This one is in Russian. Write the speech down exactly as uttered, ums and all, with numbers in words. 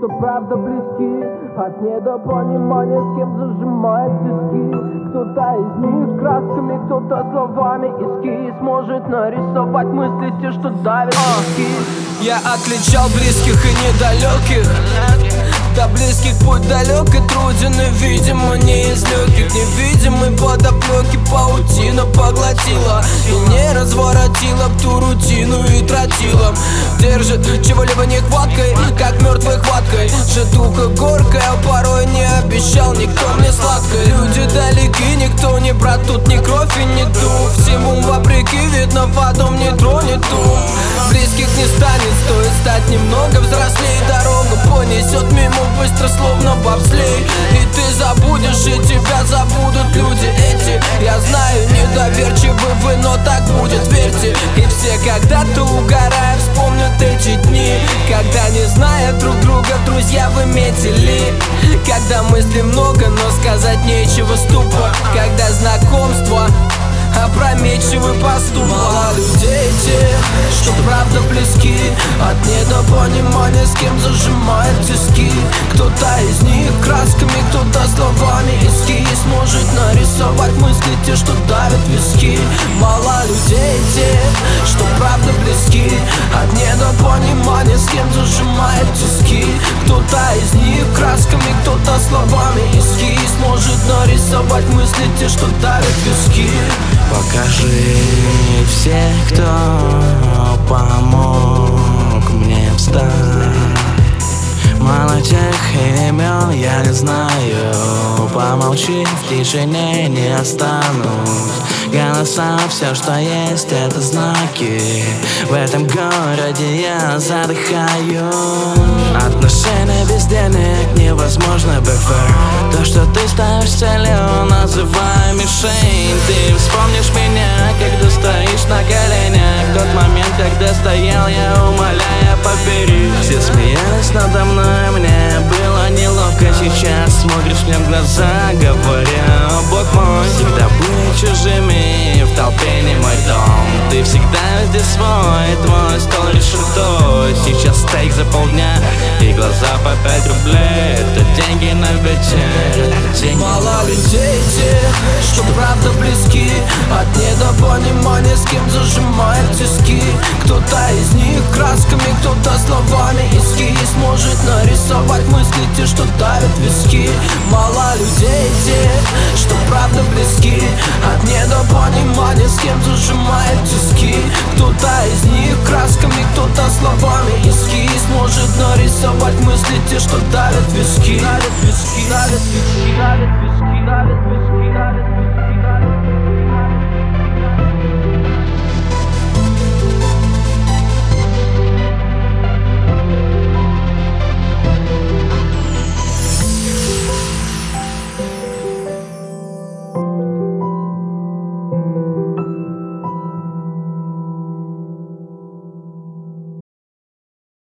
что правда близки, от недопонимания, с кем зажимает тиски. Кто-то из них красками, кто-то словами эскиз может нарисовать мысли те, что давят виски. Я отличал близких и недалеких. До близких путь далек и труден, и, видимо, не из легких. Невидимый подоплеки паутина поглотила и не разворотила б ту рутину и тротила. Держит чего-либо нехваткой, как мертвой хваткой. Житуха горькая, порой не обещал никто мне сладкой. Люди далеки, никто не брат, тут ни кровь и ни дух. Всему вопреки, видно, потом не тронет дух. Близких не станет, стоит стать немного взрослее. Дорогу понесет мимо быстро, словно бобслей. И ты забудешь, и тебя забудут люди эти. Я знаю, недоверчивы вы, но так будет, верьте. И все когда-то угорая вспомнят эти дни, когда, не зная друг друга, друзья вы метили. Когда мыслей много, но сказать нечего, ступор. Когда знакомство опрометчивый поступок. Мало людей тех, что правда близки, от недопонимания, с кем зажимает тиски. Кто-то из них красками, кто-то словами эскиз может нарисовать мысли те, что давят виски. Мало людей тех, что правда близки, от недопонимания, с кем зажимает тиски. Кто-то из них красками, кто-то словами эскиз может нарисовать мысли те, что давят виски. Покажи всех, кто помог мне встать. Мало тех имен я не знаю. Помолчи, в тишине не останусь. Голоса, все, что есть, это знаки. В этом городе я задыхаюсь. Отношения без денег невозможно, бэфэр. То, что ты ставишь целью, называй мишень. Ты вспомнишь меня, когда стоишь на коленях. Тот момент, когда стоял я, умоляя, побери. Все смеялись надо мной, мне было неловко. Сейчас смотришь мне в глаза, говоря: о, Бог мой. Всегда были чужими, в толпе не мой дом. Ты всегда здесь свой, твой стол решетой. Сейчас стейк за полдня и глаза по пять рублей. Это деньги на вечер, деньги. Мало людей тех, что правда близки, от недопонимания, с кем зажимает тиски. Кто-то из них красками, кто-то словами эскиз может нарисовать мысли те, что давят виски. Мало людей тех, что правда близки, от недопонимания, с кем зажимает тиски. Кто-то из них красками, кто-то словами эскиз может нарисовать мысли те, что давят виски. Давят виски, давят виски, давят виски, давят виски.